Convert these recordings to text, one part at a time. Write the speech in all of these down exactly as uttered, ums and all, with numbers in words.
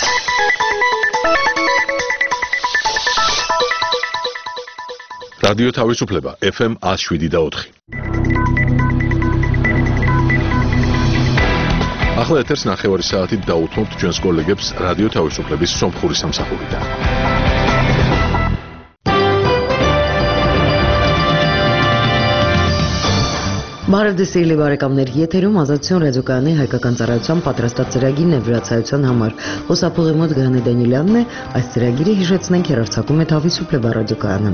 რადიო თავისუფლება F M one oh seven და four. ახლა ეთერს ნახევარი საათით დაუთმობთ ჩვენს კოლეგებს რადიო თავისუფლების სომხური სამსახურიდან. Բարևձեզ բարեկամներ, եթերում ազատություն ռադիոկայանի հայկական ծառայության պատրաստած ծրագիրն է վրացայության համար։ Խոսափողի մոտ Գրանե Դանիելյանն է, այս ծրագիրը հիշեցնենք հեռարձակում է Თავისუფლება ռադիոկայանը։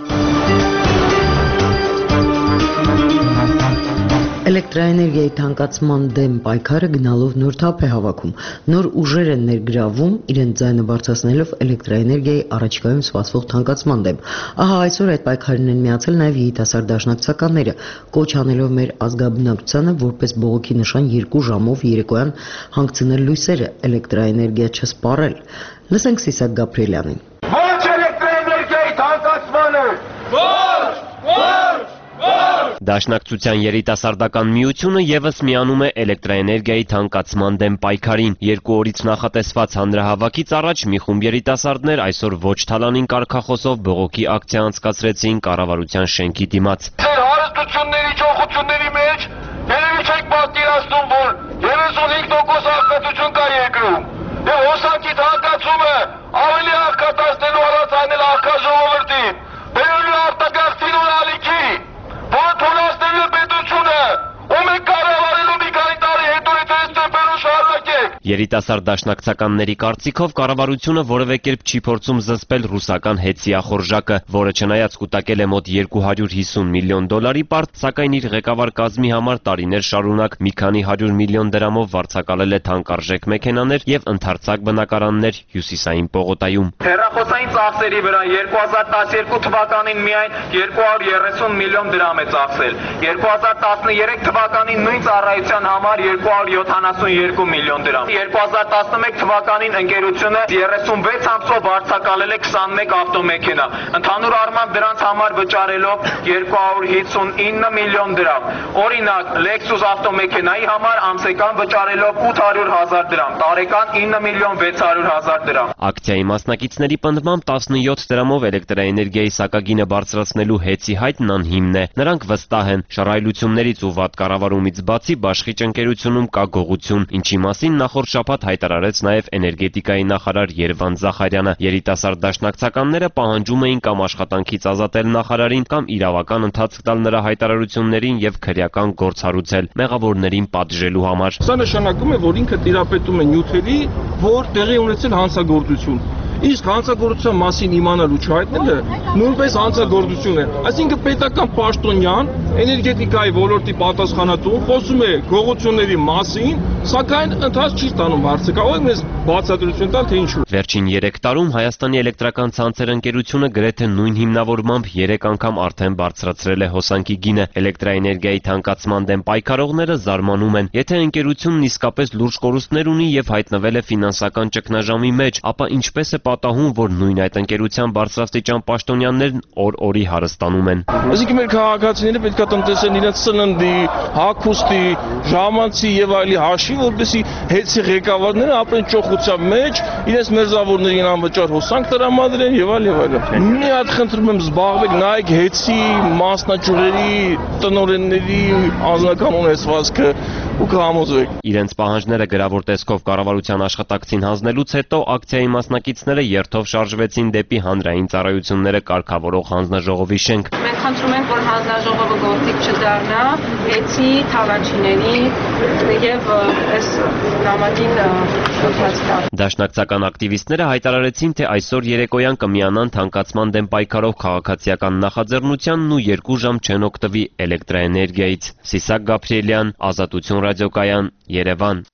Էլեկտրաէներգիայի թանկացման դեմ պայքարը գնալով նոր թափ է հավաքում, նոր ուժեր են ներգրավում իրենց ձայնը բարձրացնելով էլեկտրաէներգիայի առաջիկայում սպասվող թանկացման դեմ։ Ահա այսօր այդ պայքարին են միացել նաև երիտասարդ դաշնակցականները, կոչ անելով մեր ազգաբնակչությանը որպես բողոքի նշան երկու ժամով երեկոյան հանգցնել լույսերը էլեկտրաէներգիա չսպառել։ Լսենք Սիսակ Գաբրիելյանին։ Ոչ էլեկտրաէներգիայի թանկացմանը։ Ոչ, ոչ Դաշնակցության երիտասարդական միությունը եւս միանում է էլեկտրաէներգիայի թանկացման դեմ պայքարին։ Երկու օրից նախատեսված հանրահավաքից առաջ մի խումբ երիտասարդներ այսօր ոչ թալանին կարգախոսով բողոքի ակցիա անցկացրեցին կառավարության շենքի դիմաց։ Ձեր հարստությունների ճոխությունների մեջ երևի չեք պատկերացնում, որ երեսունհինգ տոկոս աղքատություն կա երկրում։ Եվ հոսանքի թանկացումը ավելի աղքատացնելու հարած անել աղքաժողովրդին։ Բերելու արտագաղթին ու ալիքի։ Որը թողնացնելու պետությունը, ում է կառավարելու մի քանի տարի հետո եթե այս տեմպերով շարունակեք։ Երիտասարդ դաշնակցականների կարծիքով կառավարությունը որևէ կերպ չի փորձում զսպել ռուսական հեծիախորժակը, որը չնայած կուտակել է մոտ two hundred fifty միլիոն դոլարի պարտ, սակայն իր ղեկավար կազմի համար տարիներ շարունակ մի քանի հարյուր միլիոն դրամով վարձակալել է թանկարժեք մեքենաներ եւ ընդարձակ բնակարաններ հյուսիսային պողոտայում։ Հեռախոսային ծախսերի վրա two thousand twelve թվականին միայն two hundred thirty միլիոն դրամ է ծախսել, two thousand thirteen թվականին նույն ծառայության համար two hundred seventy-two միլիոն դրամ, two thousand eleven թվականին ընկերությունը thirty-six ամսով վարձակալել է twenty-one ավտոմեքենա, ընդհանուր առմամբ դրանց համար վճարելով two hundred fifty-nine միլիոն դրամ, օրինակ Lexus ավտոմեքենայի համար ամսական վճարելով eight hundred thousand դրամ, տարեկան nine միլիոն six hundred thousand դրամ։ Ակցիայի մասնակիցների պնդմամբ seventeen դրամով էլեկտրաէներգիայի սակագինը բարձրացնելու հեծի հայտն անհիմն է։ Նրանք վստահ են, շռայլություններից ու վատ կառավարումից բացի Բաշխիճ ընկերությունում կա գողություն, ինչի մասին նախորդ շաբաթ հայտարարեց նաև էներգետիկայի նախարար Երվան Զախարյանը։ Երիտասարդ դաշնակցականները պահանջում էին կամ աշխատանքից ազատել նախարարին, կամ իրավական ընթացք տալ նրա հայտարարություններին եւ քրեական գործ հարուցել մեղավորներին պատժելու համար։ Սա նշանակում է, որ ինքը տիրապետում է նյութերի, որ տեղի ունեցել հանցագործություն։ Իսկ հանցագործության մասին իմանալու չհայտնելը նույնպես հանցագործություն է։ Այսինքն պետական պաշտոնյան էներգետիկայի ոլորտի պատասխանատուն խոսում է գողությունների մասին, սակայն ընթաց չի ստանում հարցը։ Կարող եք մեզ բացատրություն տալ, թե ինչու։ Վերջին երեք տարում Հայաստանի էլեկտրական ցանցեր ընկերությունը գրեթե նույն հիմնավորմամբ երեք անգամ արդեն բարձրացրել է հոսանքի գինը։ Էլեկտրաէներգիայի թանկացման դեմ պայքարողները զարմանում են։ Եթե ընկերությունն իսկապես լուրջ կորուստներ ունի եւ հայտնվել է ֆինանսական ճգնաժամի մեջ, ապա ինչպես է պատահում, որ նույն այդ ընկերության բարձրաստիճան պաշտոնյաներն օր-օրի հարստանում են։ Այսինքն մեր քաղաքացիները պետք է տնտեսեն իրենց սննդի, հագուստի, ժամանցի եւ այլի հաշվի, որպեսզի հեծի ղեկավարները ապրեն ճոխության մեջ, իրենց մերձավորներին անվճար հոսանք տրամադրեն եւ այլ եւ այլն։ Մի հատ խնդրում եմ զբաղվեք, նայեք հեծի մասնաճյուղերի տնօրենների անձնական ունեցվածքը ու կհամոզվեք։ Իրենց պահանջները գրավոր տեսքով կառավարության աշխատակցին հանձնելուց հետո ակցիայի մասնակիցները երթով շարժվեցին դեպի հանրային ծառայությունները կարգավորող հանձնաժողովի շենք։ Մենք խնդրում ենք, որ հանձնաժողովը գործիք չդառնա հեծի, թավաչիների եւ այս նամակին ընթացքա։ Դաշնակցական ակտիվիստները հայտարարեցին, թե այսօր երեկոյան կմիանան թանկացման դեմ պայքարող քաղաքացիական նախաձեռնությանն ու երկու ժամ չեն օգտվի էլեկտրաէներգիայից։ Սիսակ Գաբրիելյան, Ազատություն ռադիոկայան, Երևան։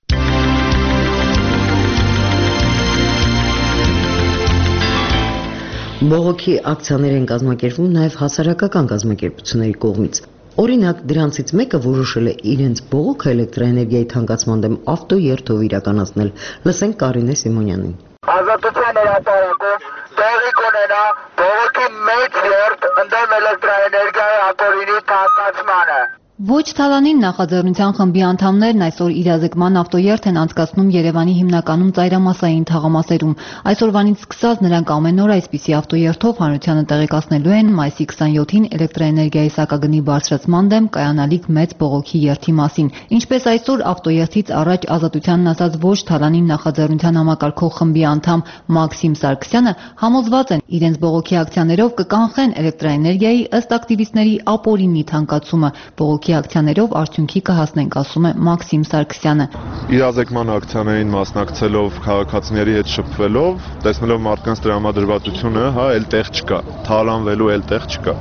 Բողոքի ակցիաներ են կազմակերպվում նաև հասարակական կազմակերպությունների կողմից։ Օրինակ, դրանցից մեկը որոշել է իրենց բողոքը էլեկտրաէներգիայի թանկացման դեմ ավտոերթով իրականացնել։ Լսենք Կարինե Սիմոնյանին։ Ազատության հրապարակում տեղի կունենա բողոքի մեծ երթ ընդդեմ էլեկտրաէներգիայի ապօրինի թանկացմանը։ Ոչ թալանին նախաձեռնության խմբի անդամներն այսօր իրազեկման ավտոերթ են անցկացնում Երևանի հիմնականում ծայրամասային թաղամասերում։ Այսօրվանից սկսած նրանք ամեն օր այսպիսի ավտոերթով հանրությանը տեղեկացնելու են մայիսի քսաներկուին էլեկտրաէներգիայի սակագնի բարձրացման դեմ կայանալիք մեծ բողոքի երթի մասին։ Ինչպես այսօր ավտոերթից առաջ Ազատությանն ասաց ոչ թալանին նախաձեռնության համակարգող խմբի անդամ Մաքսիմ Սարգսյանը, համոզված են իրենց բողոքի ակցիաներով կկանխեն էլեկտրաէներգիայի ըստ ակտիվիստների ապօրինի թանկացումը։ Բողոքի ակցիաներով արդյունքի կհասնենք, ասում է Մաքսիմ Սարգսյանը։ Իրազեկման ակցիաներին մասնակցելով, քաղաքացիների հետ շփվելով, տեսնելով մարդկանց տրամադրվածությունը, հա, էլ տեղ չկա, թալանվելու էլ տեղ չկա։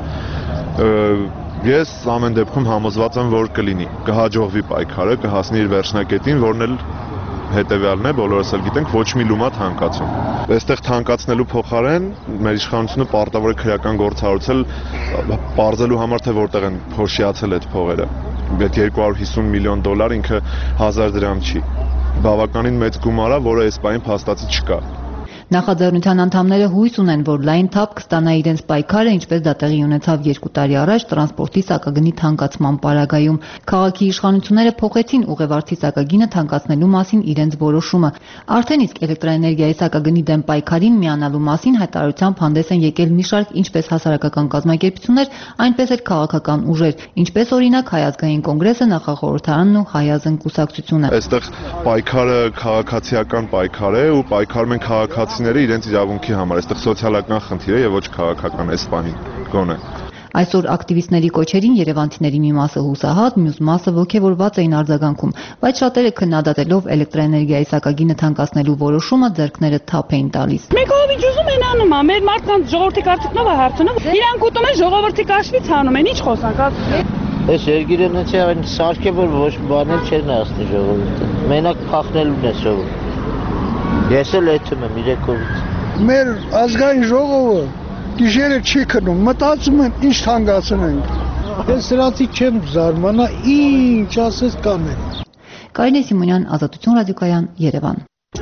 Ես ամեն դեպքում համոզված եմ, որ կլինի, կհաջողվի պայքարը, կհասնի իր վերջնակետին, որն էլ հետևյալն է, բոլորս էլ գիտենք, ոչ մի լումա թանկացում։ Այստեղ թանկացնելու փոխարեն մեր իշխանությունը պարտավոր է քրեական գործ հարուցել, պարզելու համար, թե որտեղ են փոշիացել այդ փողերը։ Այդ երկու հարյուր հիսուն միլիոն դոլար ինքը հազար դրամ չի։ Բավականին մեծ գումար է, որը այս պահին փաստացի չկա։ Նախաձեռնության անդամները հույս ունեն, որ լայն թափ կստանա իրենց պայքարը, ինչպես դա տեղի ունեցավ երկու տարի առաջ տրանսպորտի սակագնի թանկացման պարագայում։ Քաղաքի իշխանությունները փոխեցին ուղևորցի սակագինը թանկացնելու մասին իրենց որոշումը։ Արդեն իսկ էլեկտրաէներգիայի սակագնի դեմ պայքարին միանալու մասին հայտարարությամբ հանդես են եկել մի շարք ինչպես հասարակական կազմակերպություններ, այնպես էլ քաղաքական ուժեր, ինչպես օրինակ Հայ ազգային կոնգրեսը, Նախախորհրդարանն ու Հայ ազգ կուսակցությունը։ Այստեղ պայքարը քաղաքացիական պայքար է ու պայքարում են քաղաքացիները իրենց իրավունքի համար, այստեղ սոցիալական խնդիր է եւ ոչ քաղաքական այս բանին գոնե։ Այսօր ակտիվիստների կոչերին երևանցիների մի մասը հուսահատ, մյուս մասը ոգևորված էին արձագանքում, բայց շատերը քննադատելով էլեկտրաէներգիայի սակագինը թանկացնելու որոշումը ձեռքները թափ էին տալիս։ Մեկ ովիջ ուզում են անում, մեր մարդկանց ժողովրդի կարծիքնով է հարցնում, իրանք ուտում են ժողովրդի կաշվից հանում են, ինչ խոսանք, այս երկիրը նեցի այն սարք է, որ ոչ բանել չեն ասնի ժողովուրդը։ Մենակ փախնելուն է սովոր։ Ես էլ էթում եմ իրեկովից։ Մեր ազգային ժողովը գիշերը չի քնում, մտածում են ինչ թանկացնենք։ Ես սրանցից չեմ զարմանա, ինչ ասես կանեն։ Կարինե Սիմոնյան, Ազատություն ռադիոկայան, Երևան։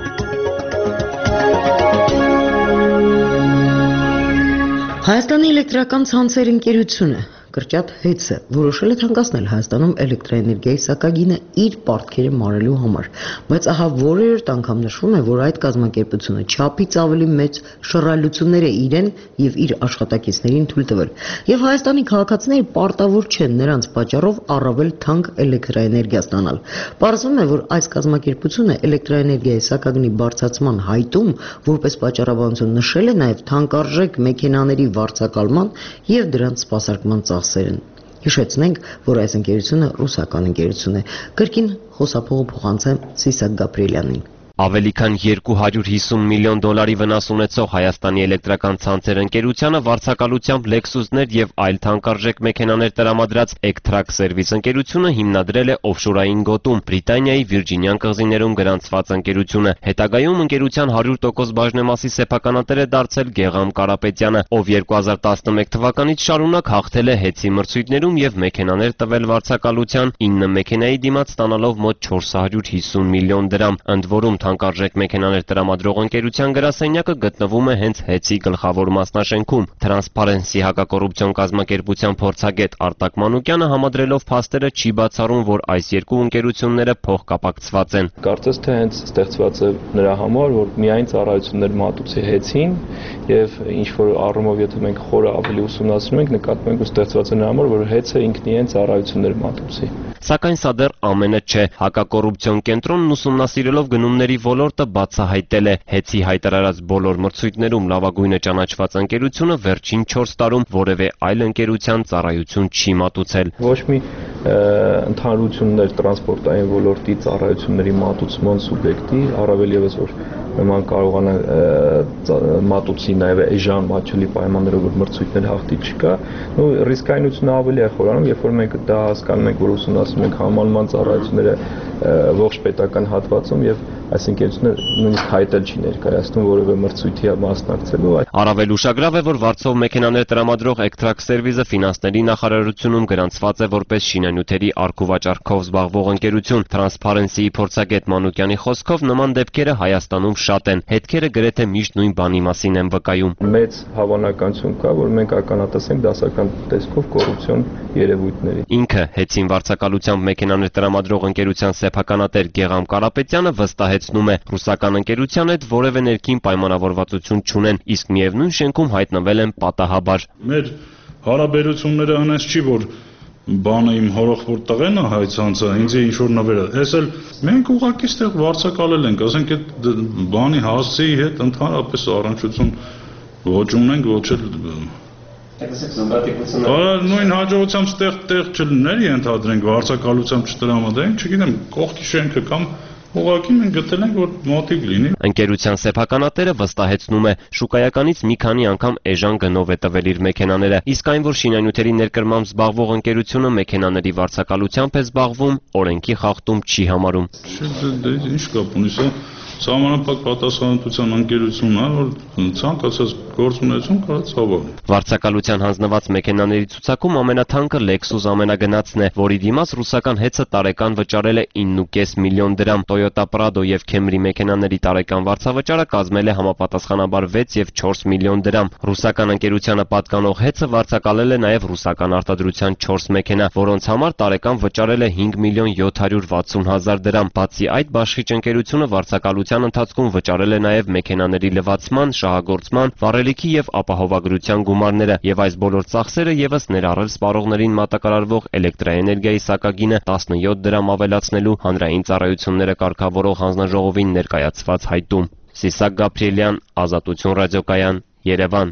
Հայաստանի էլեկտրական ցանցեր ընկերությունը Կրճատ հեծը որոշել է թանկացնել Հայաստանում էլեկտրաէներգիայի սակագինը իր պարտքերը մարելու համար, բայց ահա որերորդ անգամ նշվում է, որ այդ կազմակերպությունը չափից ավելի մեծ շռայլություններ է իրեն եւ իր աշխատակիցներին թույլ տվել, եւ Հայաստանի քաղաքացիները պարտավոր չեն նրանց պատճառով առավել թանկ էլեկտրաէներգիա ստանալ։ Պարզվում է, որ այս կազմակերպությունը էլեկտրաէներգիայի սակագնի բարձրացման հայտում որպես պատճառաբանություն նշել է նաեւ թանկարժեք մեքենաների վարձակալման եւ դրանց սպասարկման ծախսերն։ Հիշեցնենք, որ այս ընկերությունը ռուսական ընկերություն է։ Կրկին խոսափողը փոխանցեմ Սիսակ Գաբրիելյանին։ Ավելի քան երկու հարյուր հիսուն միլիոն դոլարի վնաս ունեցող Հայաստանի էլեկտրական ցանցեր ընկերությանը վարձակալությամբ Lexus-ներ եւ այլ թանկարժեք մեքենաներ տրամադրած Ectrac Service ընկերությունը հիմնադրել է օֆշորային գոտում Բրիտանիայի Վիրջինյան կղզիներում գրանցված ընկերությունը։ Հետագայում ընկերության հարյուր տոկոս բաժնեմասի սեփականատեր է դարձել Գեգամ Կարապետյանը, ով երկու հազար տասնմեկ թվականից շարունակ հաղթել է հեծի մրցույթներում եւ մեքենաներ տվել վարձակալության ինը մեքենայի դիմաց ստանալով մոտ չորս հարյուր հիսուն միլիոն դրամ, ընդ որում թանկարժեք մեքենաներ տրամադրող ընկերության գրասենյակը գտնվում է հենց հեծի գլխավոր մասնաշենքում։ Տրանսպարենսի հակակոռուպցիոն կազմակերպության փորձագետ Արտակ Մանուկյանը համադրելով փաստերը չի բացառում, որ այս երկու ընկերությունները փոխկապակցված են։ Կարծես թե հենց ստեղծված է նրա համար, որ միայն ծառայություններ մատուցի հեծին եւ ինչ որ առումով եթե մենք խորը ավելի ուսումնասիրում ենք, նկատում ենք, որ ստեղծված է նրա համար, որ հեծը ինքն իրեն ծառայություններ մատուցի։ Սակայն սա դեռ ամենը չէ։ Հակակոռուպցիոն կենտրոնն ուսումնասիրելով գնումների ոլորտը բացահայտել է հեծի հայտարարած բոլոր մրցույթներում լավագույնը ճանաչված ընկերությունը վերջին չորս տարում որևէ այլ ընկերության ծառայություն չի մատուցել։ Ոչ մի ընդհանրություններ տրանսպորտային ոլորտի ծառայությունների մատուցման սուբյեկտի, առավել ևս որ նման կարողանա մատուցի նաև էժան մատչելի պայմաններով, որ մրցույթներ հաղթի չկա, ու ռիսկայնությունը ավելի է խորանում, երբ որ մենք դա հասկանում ենք, որ ուսումնասիրում ենք համալման ծառայությունները ողջ պետական հատվածում եւ այս ընկերությունը նույնիսկ հայտել չի ներկայացնում որևէ մրցույթի մասնակցելու։ Առավել ուշագրավ է, որ վարձով մեքենաներ տրամադրող Էկտրակ Սերվիսը ֆինանսների նախարարությունում գրանցված է որպես շինանյութերի առքուվաճառքով զբաղվող ընկերություն։ Transparency-ի փորձագետ Մանուկյանի խոսքով նման դեպքերը Հայաստանում շատ են։ Հետքերը գրեթե միշտ նույն բանի մասին են վկայում։ Մեծ հավանականություն կա, որ մենք ականատեսենք դասական տեսքով կոռուպցիոն երևույթների։ Ինքը հեծին վարձակալությամբ մեքենաներ տրամադրող ընկերության սեփականատեր Գեգամ Կարապետյանը վստահեցնում է, ռուսական ընկերության հետ որևէ ներքին պայմանավորվածություն չունեն, իսկ միևնույն շենքում հայտնվել են պատահաբար։ Մեր հարաբերությունները այնպես չի, որ բանը իմ հորոխորդ տղեն է հայցանցը, ինձ է ինչ-որ նվեր է։ Էս էլ մենք ուղղակի ստեղ վարձակալել ենք, ասենք այդ բանի հասցեի հետ ընդհանրապես առնչություն ոչ ունենք, ոչ էլ նույն հաջողությամբ ստեղ տեղ չլներ ենթադրենք, վարձակալությամբ չտրամադրենք, չգիտեմ, կողքի շենքը կամ ուղղակի մենք գտել ենք, որ մոտիկ լինի։ Ընկերության սեփականատերը վստահեցնում է, շուկայականից մի քանի անգամ էժան գնով է տվել իր մեքենաները, իսկ այն, որ շինանյութերի ներկրմամբ զբաղվող ընկերությունը մեքենաների վարձակալությամբ է զբաղվում, օրենքի խախտում չի համարում։ Ինչ կապ ունի սա Սահմանափակ պատասխանատվության ընկերությունն է, որ ցանկացած գործունեություն կարող է ցավալի։ Վարձակալության հանձնված մեքենաների ցուցակում ամենաթանկը Lexus ամենագնացն է, որի դիմաց ռուսական հեծը տարեկան վճարել է ինը կես միլիոն դրամ։ Toyota Prado եւ Camry մեքենաների տարեկան վարձավճարը կազմել է համապատասխանաբար վեց եւ չորս միլիոն դրամ։ Ռուսական ընկերությանը պատկանող հեծը վարձակալել է նաեւ ռուսական արտադրության չորս մեքենա, որոնց համար տարեկան վճարել է հինգ միլիոն յոթ հարյուր վաթսուն հազար դրամ։ Բացի այդ, բաշխիչ ընկերությունը վարձակալության ընթացքում վճարել է նաև մեքենաների լվացման, շահագործման, վառելիքի եւ ապահովագրության գումարները, եւ այս բոլոր ծախսերը եւս ներառել սպառողներին մատակարարվող էլեկտրաէներգիայի սակագինը տասնյոթ դրամ ավելացնելու հանրային ծառայությունները կարգավորող հանձնաժողովին ներկայացված հայտում։ Սիսակ Գաբրիելյան, Ազատություն ռադիոկայան, Երևան։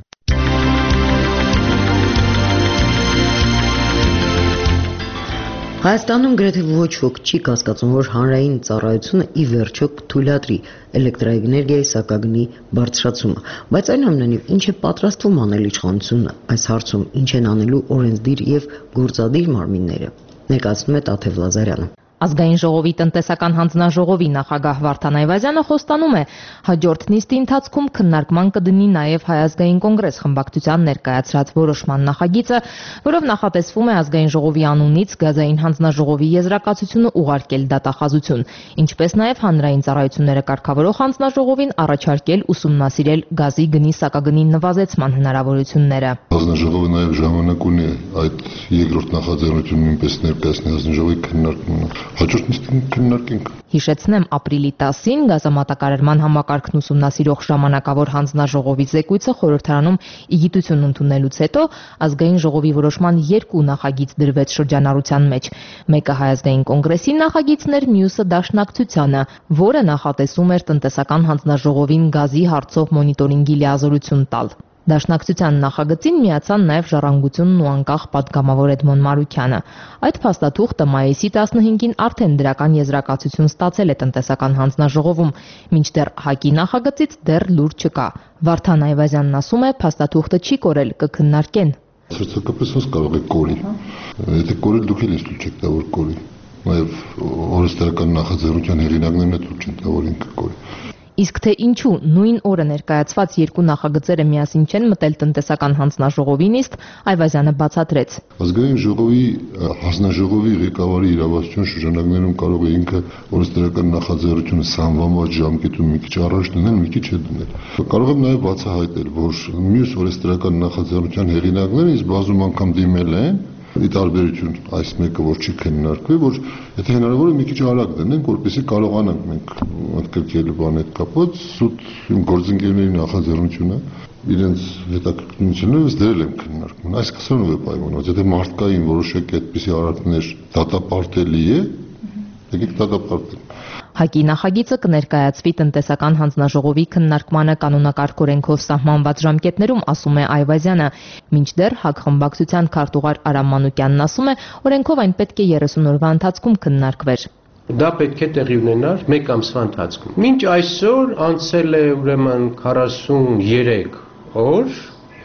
Հայաստանում գրեթե ոչ ոք չի կասկածում, որ հանրային ծառայությունը ի վերջո կթույլատրի էլեկտրաէներգիայի սակագնի բարձրացումը, բայց այնուամենայնիվ ինչ է պատրաստվում անել իշխանությունը այս հարցում, ինչ են անելու օրենսդիր եւ գործադիր մարմինները, ներկայացնում է Տաթև Լազարյանը։ Ազգային ժողովի տնտեսական հանձնաժողովի նախագահ Վարդան Այվազյանը խոստանում է, հաջորդ նիստի ընթացքում քննարկման կդնի նաև Հայ ազգային կոնգրես խմբակցության ներկայացրած որոշման նախագիծը, որով նախատեսվում է ազգային ժողովի անունից գազային հանձնաժողովի եզրակացությունը ուղարկել դատախազություն, ինչպես նաև հանրային ծառայությունները կարգավորող հանձնաժողովին առաջարկել ուսումնասիրել գազի գնի սակագնի նվազեցման հնարավորությունները։ Հանձնաժողովը նաև ժամանակ ունի այդ երկրորդ նախաձեռնությունը նույնպես ներկայացնել հանձնաժողովի քննարկմանը։ Հաջորդ նիստին կնարկենք։ Հիշեցնեմ, ապրիլի տասին գազամատակարարման համակարգն ուսումնասիրող ժամանակավոր հանձնաժողովի զեկույցը խորհրդարանում իգիտություն ընդունելուց հետո ազգային ժողովի որոշման երկու նախագիծ դրվեց շրջանառության մեջ։ Մեկը Հայ ազգային կոնգրեսի նախագիծն էր, մյուսը Դաշնակցությանը, որը նախատեսում էր տնտեսական հանձնաժողովին գազի հարցով մոնիտորինգի լիազորություն տալ։ Դաշնակցության նախագծին միացան նաև Ժառանգությունն ու անկախ պատգամավոր Էդմոն Մարուքյանը։ Այդ փաստաթուղթը մայիսի տասնհինգին արդեն դրական եզրակացություն ստացել է տնտեսական հանձնաժողովում, մինչդեռ ՀԱԿ-ի նախագծից դեռ լուր չկա։ Վարդան Այվազյանն ասում է, փաստաթուղթը չի կորել, կքննարկեն։ Սրտակապես ոնց կարող է կորի։ Եթե կորել դուք էլ ինձ չեք տա որ կորի։ Նաև օրենսդրական նախաձեռնության հեղինակներն էլ չեն տա որ ինքը կորի։ Իսկ թե ինչու նույն օրը ներկայացված երկու նախագծերը միասին չեն մտել տնտեսական հանձնաժողովի նիստ, Այվազյանը բացատրեց։ Ազգային ժողովի հանձնաժողովի ղեկավարի իրավասության շրջանակներում կարող է ինքը օրենսդրական նախաձեռնությունը սահմանված ժամկետում մի քիչ առաջ դնել, մի քիչ հետ դնել։ Կարող եմ նաև բացահայտել, որ մյուս օրենսդրական նախաձեռնության հեղինակները ինձ բազում անգամ դիմել են ի տարբերություն այս մեկը, որ չի քննարկվի, որ եթե հնարավոր է մի քիչ արագ դնենք, որպեսզի կարողանանք մենք ընդգրկել բան հետ կապված, սուտ իմ գործընկերների նախաձեռնությունը իրենց հետաքրքրությունից դրել եմ քննարկման։ Այսքանով է պայմանված, եթե մարդկային որոշեք այդպիսի արարքներ դատապարտելի է, եկեք դատապարտենք։ ՀԱԿ-ի նախագիծը կներկայացվի տնտեսական հանձնաժողովի քննարկմանը կանոնակարգ օրենքով սահմանված ժամկետներում, ասում է Այվազյանը, մինչդեռ ՀԱԿ խմբակցության քարտուղար Արամ Մանուկյանն ասում է, օրենքով այն պետք է երեսուն օրվա ընթացքում քննարկվեր։ Դա պետք է տեղի ունենար մեկ ամսվա ընթացքում։ Մինչ այսօր անցել է ուրեմն քառասունյերեք օր,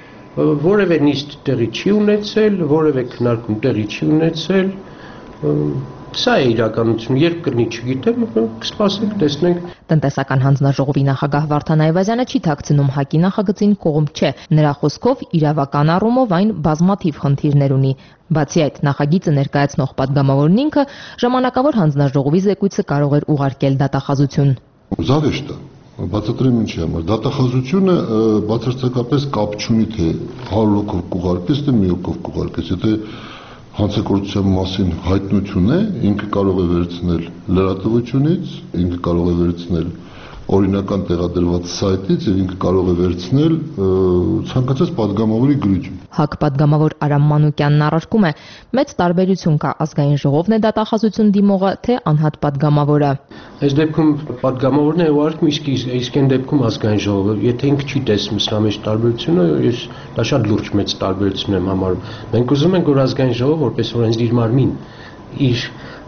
որևէ նիստ տեղի չի ունեցել, որևէ քննարկում տեղի չի ունեցել։ Սա է իրականություն, երբ կլինի չգիտեմ, կսպասենք, տեսնենք։ Տնտեսական հանձնաժողովի նախագահ Վարդան Այվազյանը չի թաքցնում ՀԱԿ-ի նախագծին կողմ չէ։ Նրա խոսքով իրավական առումով այն բազմաթիվ խնդիրներ ունի։ Բացի այդ, նախագիծը ներկայացնող падգամավորն ինքը ժամանակավոր հանձնաժողովի զեկույցը կարող էր ուղարկել դատախազություն։ Զավեշտ է, բացատրեմ ինչի համար։ Դատախազությունը բացարձակապես կապ չունի, թե հարյուր հոգով կուղարկես, թե մի հոգով կուղարկես։ Եթե հանցագործության մասին հայտնություն է, ինքը կարող է վերցնել լրատվությունից, ինքը կարող է վերցնել օրինական տեղադրված սայթից եւ ինքը կարող է վերցնել ցանկացած падգամավորի գրություն։ ՀԱԿ падգամավոր Արամ Մանուկյանն առարկում է, մեծ տարբերություն կա ազգային ժողովն է դատախազություն դիմողը, թե անհատ падգամավորը։ Այս դեպքում падգամավորն է ուղարկում, իսկ իսկ այն դեպքում ազգային ժողովը, եթե ինքը չի տեսնում սրա մեջ տարբերությունը, ես դա շատ լուրջ մեծ տարբերություն եմ համարում։ Մենք ուզում ենք, որ ազգային ժողովը որպես օրենսդիր մարմին իր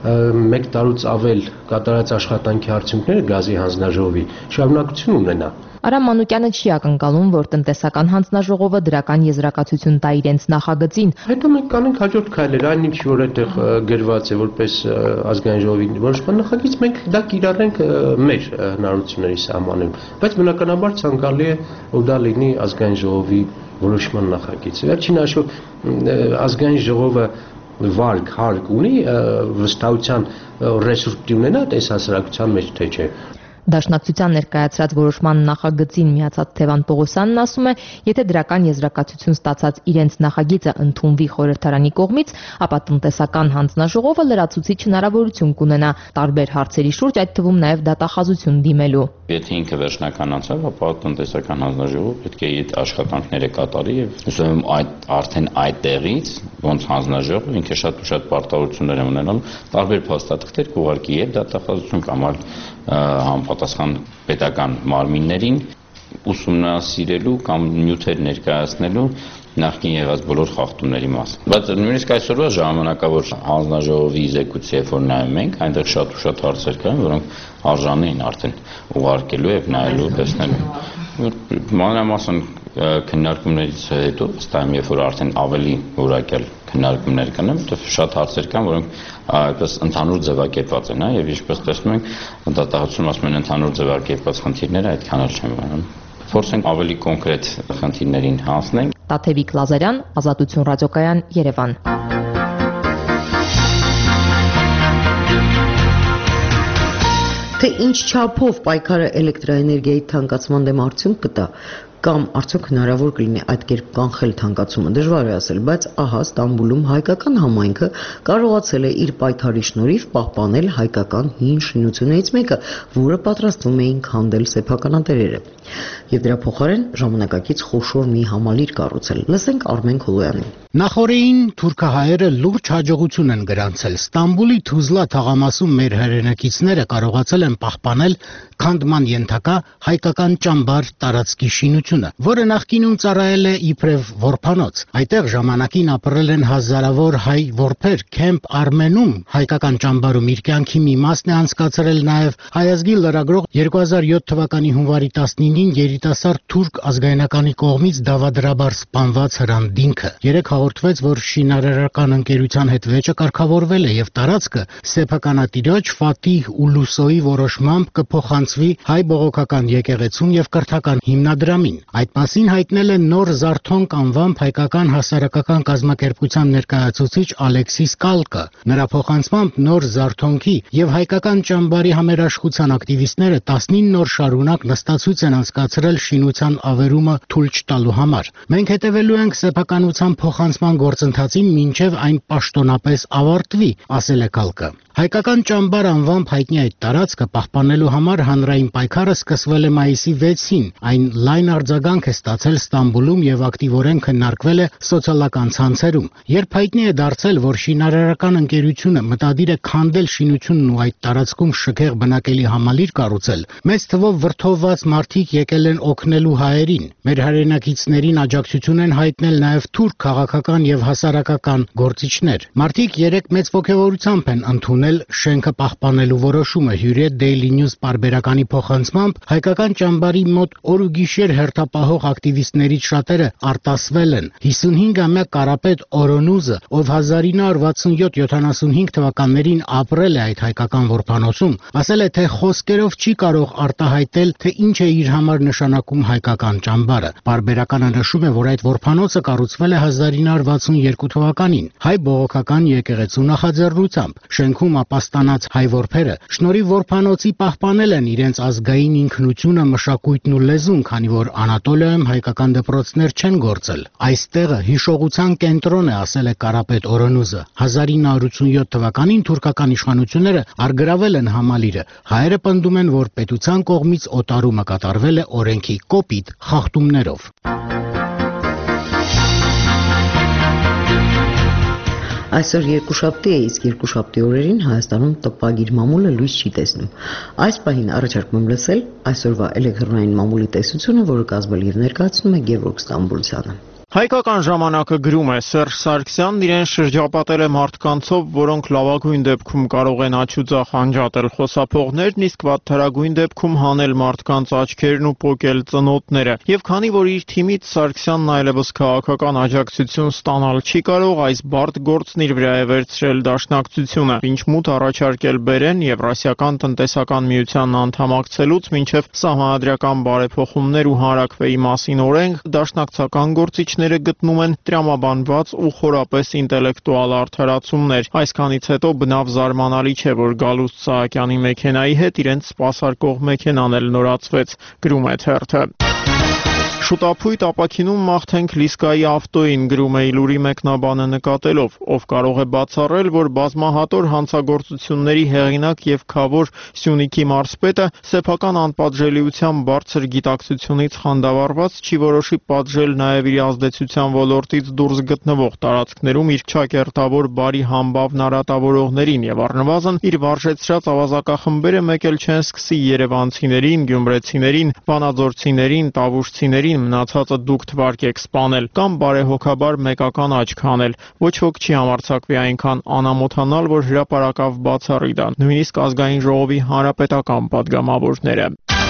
մեկ տարուց ավել կատարած աշխատանքի արդյունքները գազի հանձնաժողովի շարունակություն ունենա։ Արամ Մանուկյանը չի ակնկալում, որ տնտեսական հանձնաժողովը դրական եզրակացություն տա իրենց նախագծին։ Հետո մենք կանենք հաջորդ քայլեր, այն ինչ որ այդտեղ գրված է որպես ազգային ժողովի որոշման նախագիծ, մենք դա կիրառենք մեր հնարավորությունների սահմանում, բայց բնականաբար ցանկալի է, որ դա լինի ազգային ժողովի որոշման նախագիծ։ Վերջին հաշվով ազգային ժողովը վարկ, հարկ ունի վստահության ռեսուրս ունենա տեսահասարակության մեջ, թե չէ։ Դաշնակցության ներկայացրած որոշման նախագծին միացած Թևան Պողոսյանն ասում է, եթե դրական եզրակացություն ստացած իրենց նախագիծը ընդունվի խորհրդարանի կողմից, ապա տնտեսական հանձնաժողովը լրացուցիչ հնարավորություն կունենա տարբեր հարցերի շուրջ, այդ թվում նաև դատախազություն դիմելու։ Եթե ինքը վերջնականացավ, ապա տնտեսական հանձնաժողովը պետք է այդ աշխատանքները կատարի եւ ուսում եմ այդ արդեն այդտեղից ոնց հանձնաժողովը ինքը շատ ու շատ պարտավորություններ է ունենալու տարբեր փաստաթղթեր կուղարկի եւ դատախազություն կամ այլ համապատասխան պետական մարմիններին ուսումնասիրելու կամ նյութեր ներկայացնելու նախկին եղած բոլոր խախտումների մասը։ Բայց նույնիսկ այսօրվա ժամանակավոր հանձնաժողովի զեկույցը, երբ որ նայում ենք, այնտեղ շատ ու շատ հարցեր կան, որոնք արժանի են արդեն ուղարկելու եւ նայելու, տեսնելու։ Մանրամասն քննարկումներից հետո, ստայում երբ որ արդեն ավելի որակյալ քննարկումներ կան, շատ հարցեր կան, որոնք այդպես ընդհանուր ձևակերպված են, եւ ինչպես տեսնում ենք, դատախազությունում ասում են ընդհանուր ձևակերպված խնդիրները այդքան էլ չեն բանում։ Փորձենք ավելի կոնկրետ խնդիրներին հասնենք։ Տաթևիկ Լազարյան, Ազատություն ռադիոկայան, Երևան։ Թե ինչ չափով պայքարը էլեկտրաէներգիայի թանկացման դեմ արդյունք կտա, կամ արդյոք հնարավոր կլինի այդ կերպ կանխել թանկացումը, դժվար է ասել, բայց ահա Ստամբուլում հայկական համայնքը կարողացել է իր պայքարի շնորհիվ պահպանել հայկական հին շինություններից մեկը, որը պատրաստվում էին քանդել սեփականատերերը։ Եվ դրա փոխարեն ժամանակակից խոշոր մի համալիր կառուցել։ Լսենք Արմեն Քոլոյանին։ Նախորդին թուրքահայերը լուրջ հաջողություն են գրանցել։ Ստամբուլի Թուզլա թաղամասում մեր հայրենակիցները կարողացել են պահպանել քանդման ենթակա հայկական ճամբար տարածքի շինությունը, որը նախկինում ծառայել է իբրև որբանոց։ Այդտեղ ժամանակին ապրել են հազարավոր հայ որբեր։ Քեմփ Արմենում հայկական ճամբարում իր կյանքի մի մասն է անցկացրել նաև հայազգի լրագրող երկու հազար յոթ թվականի հունվարի տասնինին երիտասարդ թուրք ազգայնականի կողմից դավադրաբար սպանված Հրանտ Դինքը։ Երեք հաղորդվեց, որ շինարարական ընկերության հետ վեճը կարգավորվել է եւ տարածքը սեփականատիրոջ Ֆաթիհ Ուլուսոյի որոշմամբ կփոխանցվի հայ բողոքական եկեղեցուն եւ կրթական հիմնադրամին։ Այդ մասին հայտնել է Նոր Զարթոնք անվամբ հայկական հասարակական կազմակերպության ներկայացուցիչ Ալեքսիս Կալկը։ Նրա փոխանցմամբ Նոր Զարթոնքի եւ հայկական ճամբարի համերաշխության ակտիվիստները տասնինը օր շարունակ նստացույց են անցկացրել շինության ավերումը թույլ չտալու համար։ Մենք հետևելու ենք սեփականության փոխանցման գործընթացին, մինչև այն պաշտոնապես ավարտվի, ասել է Կալկը։ Հայկական ճամբար անվամբ հայտնի այդ տարածքը պահպանելու համար հանրային պայքարը սկսվել է մայիսի վեցին։ Այն լայն արձագանք է ստացել Ստամբուլում եւ ակտիվորեն քննարկվել է սոցիալական ցանցերում։ Երբ հայտնի է դարձել, որ շինարարական ընկերությունը մտադիր է քանդել շինությունն ու այդ տարածքում շքեղ բնակելի համալիր կառուցել, մեծ թվով վրդովված մարդիկ եկել են օգնելու հայերին։ Մեր հայրենակիցներին աջակցություն են հայտնել նաեւ թուրք քաղաքական եւ հասարակական գործիչներ։ Մարդիկ երեք մեծ ողջավորությամբ են ընդունել ընդունել շենքը պահպանելու որոշումը։ Հյուրե Daily News պարբերականի փոխանցմամբ հայկական ճամբարի մոտ օր ու գիշեր հերթապահող ակտիվիստներից շատերը արտասվել են։ հիսունհինգամյա Կարապետ Օրոնուզը, ով հազար ինը հարյուր վաթսունյոթ յոթանասունհինգ թվականներին ապրել է այդ հայկական որբանոցում, ասել է, թե խոսքերով չի կարող արտահայտել, թե ինչ է իր համար նշանակում հայկական ճամբարը։ Պարբերականը նշում է, որ այդ որբանոցը կառուցվել է հազար ինը հարյուր վաթսունյերկու թվականին հայ բողոքական եկեղեցու նախաձեռնությամբ։ Շենքում ապաստանած հայ որբերը շնորհիվ որբանոցի պահպանել են իրենց ազգային ինքնությունը, մշակույթն ու լեզուն, քանի որ Անատոլիայում հայկական դպրոցներ չեն գործել։ Այստեղը հիշողության կենտրոն է, ասել է Կարապետ Օրոնուզը։ հազար ինը հարյուր ութսունյոթ թվականին թուրքական իշխանությունները արգրավել են համալիրը։ Հայերը պնդում են, որ պետության կողմից օտարումը կատարվել է օրենքի կոպիտ խախտումներով։ Այսօր երկուշաբթի է, իսկ երկուշաբթի օրերին Հայաստանում տպագիր մամուլը լույս չի տեսնում։ Այս պահին առաջարկում եմ լսել այսօրվա էլեկտրոնային մամուլի տեսությունը, որը կազմել եւ ներկայացնում է Գևորգ Ստամբուլցյանը։ Հայկական ժամանակը գրում է. Սերժ Սարգսյանն իրեն շրջապատել է մարդկանցով, որոնք լավագույն դեպքում կարող են աչուձախ անջատել խոսափողներն, իսկ վատթարագույն դեպքում հանել մարդկանց աչքերն ու պոկել ծնոտները։ Եվ քանի որ իր թիմից Սարգսյանն այլևս քաղաքական աջակցություն ստանալ չի կարող, այս բարդ գործն իր վրա է վերցրել Դաշնակցությունը, ինչ մուտ առաջարկել բերեն Եվրասիական տնտեսական միությանն անդամակցելուց մինչև սահմանադրական բարեփոխումներ ու հանրաքվեի մասին օրենք, դաշնակցական գործիչ գտնում են տրամաբանված ու խորապես ինտելեկտուալ արդարացումներ։ Այսքանից հետո բնավ զարմանալի չէ, որ Գալուստ Սահակյանի մեքենայի հետ իրենց սպասարկող մեքենան էլ նորացվեց, գրում է թերթը։ Շուտափույթ ապաքինում մաղթենք Լիսկայի ավտոին, գրում է Իլուրի մեկնաբանը նկատելով, ով կարող է բացառել, որ բազմահատոր հանցագործությունների հեղինակ եւ քավոր Սյունիքի մարզպետը սեփական անպատժելիության բարձր գիտակցությունից խանդավառված չի որոշի պատժել նաեւ իր ազդեցության ոլորտից դուրս գտնվող տարածքներում իր չակերտավոր բարի համբավ նարատավորողներին եւ առնվազն իր վարժեցրած ավազակախմբերը մեկ էլ չեն սկսի երևանցիներին, գյումրեցիներին, վանաձորցիներին, տավուշցիներին մնացածը դուք թվարկեք սպանել կամ բարեհոգաբար մեկական աչք հանել։ Ոչ ոք չի համարձակվի այնքան անամոթանալ, որ հրապարակավ բացառի դա, նույնիսկ ազգային ժողովի հանրապետական падգամավորները։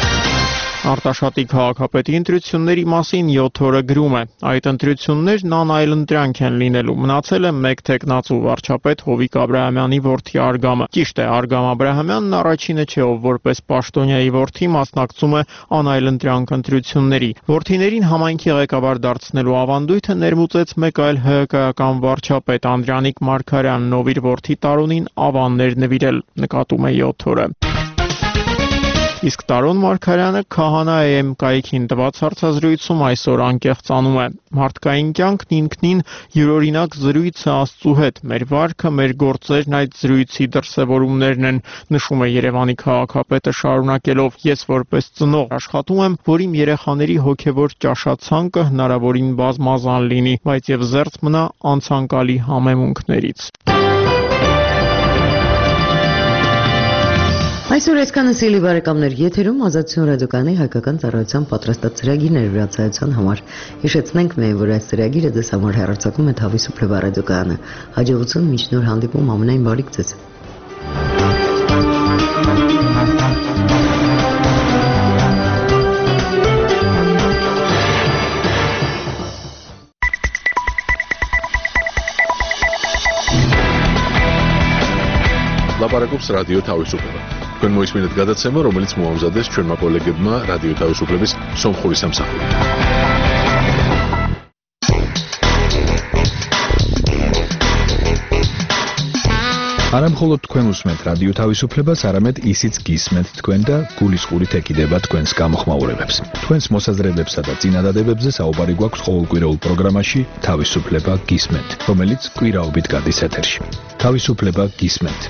Արտաշատի քաղաքապետի ընտրությունների մասին յոթ օրը գրում է. այդ ընտրություններն անայլընտրանք են լինելու։ Մնացել է մեկ թեկնածու վարչապետ Հովիկ Աբրահամյանի որդի Արգամը։ Ճիշտ է, Արգամ Աբրահամյանն առաջինը չէ, ով որպես պաշտոնյայի որդի մասնակցում է անայլընտրանք ընտրությունների։ Որդիներին համայնքի ղեկավար դարձնելու ավանդույթը ներմուծեց մեկ այլ հյկայական վարչապետ Անդրանիկ Մարգարյանն, ով իր որդի Տարոնին ավաններ նվիրել, նկատում է յոթ օրը։ Իսկ Տարոն Մարգարյանը քահանա է էմ կայքին տված հարցազրույցում այսօր անկեղծանում է. մարդկային կյանքն ինքնին յուրօրինակ զրույց է Աստծու հետ, մեր վարքը, մեր գործերն այդ զրույցի դրսևորումներն են, նշում է Երևանի քաղաքապետը շարունակելով. ես որպես ծնող աշխատում եմ, որ իմ երեխաների հոգևոր ճաշացանկը հնարավորին բազմազան լինի, բայց եւ զերծ մնա անցանկալի համեմունքներից։ Այսօր այսքանը սիրելի բարեկամներ, եթերում Ազատություն ռադիոկայանի հայկական ծառայության պատրաստած ծրագիրն էր վրացայության համար։ Հիշեցնենք միայն, որ այս ծրագիրը ձեզ համար հեռարձակում է Թավիսուփլեվա ռադիոկայանը։ Հաջողություն, մինչ նոր հանդիպում, ամենայն բարիք ձեզ։ Լապարակობს ռադիո Թավիսուփլեվա։ Თქვენ მოისმინეთ გადაცემა, რომელიც მოამზადეს ჩვენმა კოლეგებმა რადიო თავისუფლების სომხური სამსახური. არა მხოლოდ თქვენ უსმენთ რადიო თავისუფლებას, არამედ ისიც გისმენთ თქვენ და გულისყურით ეკიდება თქვენს გამოხმაურებებს. თქვენს მოსაზრებებსა და წინადადებებზე საუბარი გვაქვს ყოველკვირეულ პროგრამაში თავისუფლება გისმენთ, რომელიც კვირაობით გადის ეთერში. თავისუფლება გისმენთ.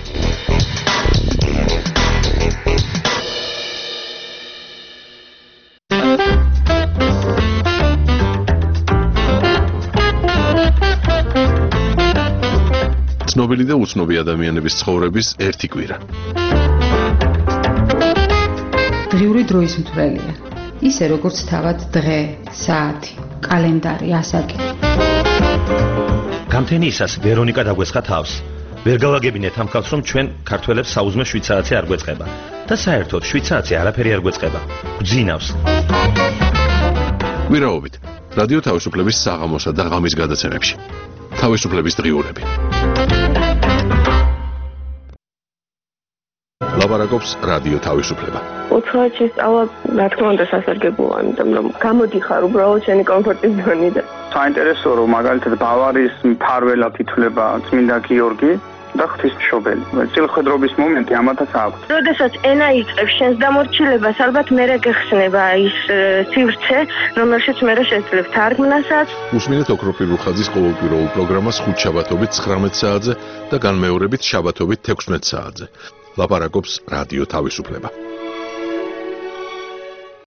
ცნობილი და უცნობი ადამიანების ცხოვრების ერთი კვირა. დღიური დროის მთვრელია. ისე როგორც თავად დღე, საათი, კალენდარი, ასაკი. გამთენიისას ვერონიკა დაგვესხა თავს. ვერ გავაგებინეთ ამ ხალხს, რომ ჩვენ ქართველებს საუზმე შვიცარაცი არ გვეწყება და საერთოდ შვიცარაცი არაფერი არ გვეწყება. გძინავს. ვირაობით რადიო თავისუფლების საღამოსა და ღამის გადაცემებში. თავისუფლების დღიურები. ლაპარაკობს რადიო თავისუფლება. უცხოეთში სწავლა, რა თქმა უნდა, სასარგებლოა, იმიტომ რომ გამოდიხარ უბრალოდ შენი კომფორტის ზონიდან. საინტერესოა, რომ მაგალითად ბავარიის მფარველად ითვლება წმინდა გიორგი და ღვთისმშობელი. წილხედრობის მომენტი ამათაც აქვს. როდესაც ენა იწყებს შენს დამორჩილებას, ალბათ მერე გეხსნება ის სივრცე, რომელშიც მერე შეძლებ თარგმნასაც. უსმინეთ ოქროპირ რუხაძის ყოველკვირეულ პროგრამას ხუთშაბათობით ცხრამეტ საათზე და განმეორებით შაბათობით თექვსმეტ საათზე. ლაპარაკობს რადიო თავისუფლება.